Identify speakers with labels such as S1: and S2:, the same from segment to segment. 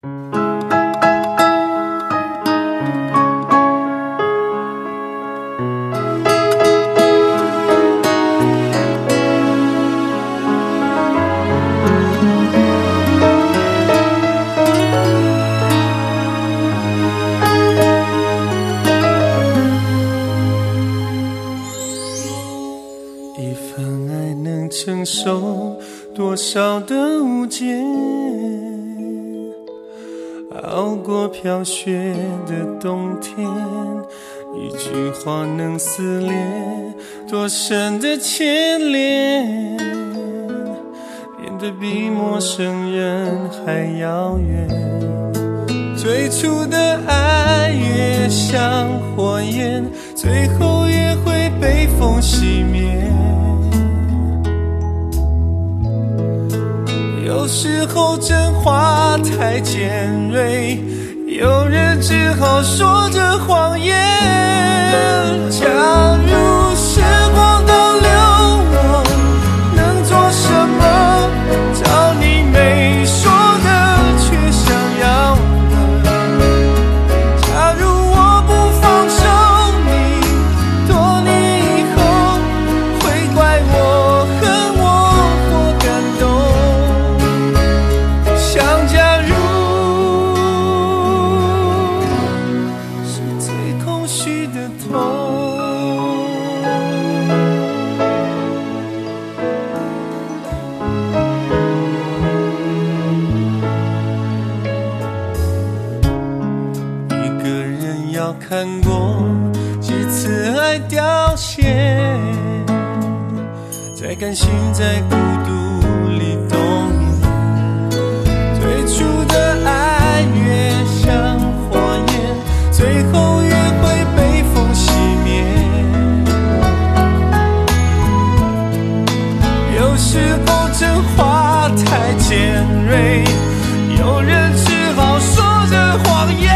S1: 承受多少的无解，熬过飘雪的冬天，一句话能撕裂多深的牵连，变得比陌生人还遥远。最初的爱越像火焰，最后也会被风熄灭。有时候真话太尖锐，有人只好说着谎言。假如时光倒流，我能做什么？找你没说的却想要的。假如我不放手你，多年以后会怪我恨我或感动。看过几次爱凋谢，在甘心在孤独里冬眠。最初的爱越像火焰，最后也会被风熄灭。有时候真话太尖锐，有人只好说着谎言。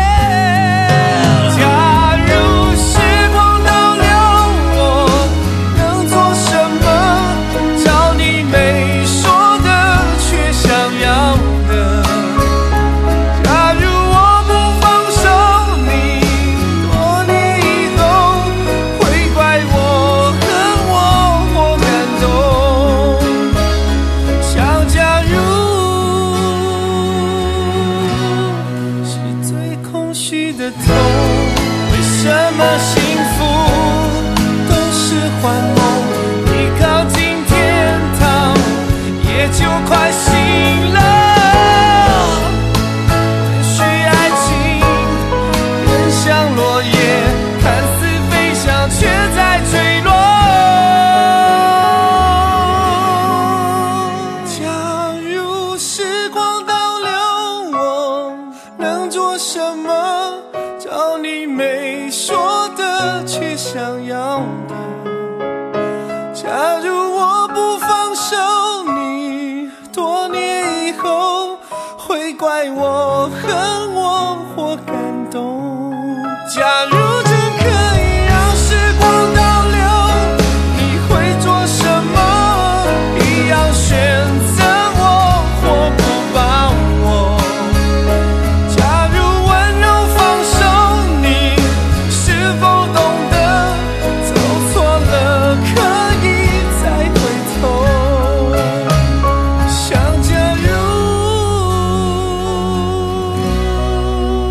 S1: 怪我恨我或感动。假如真可以让时光倒流，你会做什么？一样选择我或不帮我。假如温柔放手，你是否懂得走错了可以再回头？想假如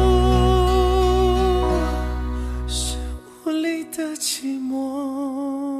S1: 的寂寞。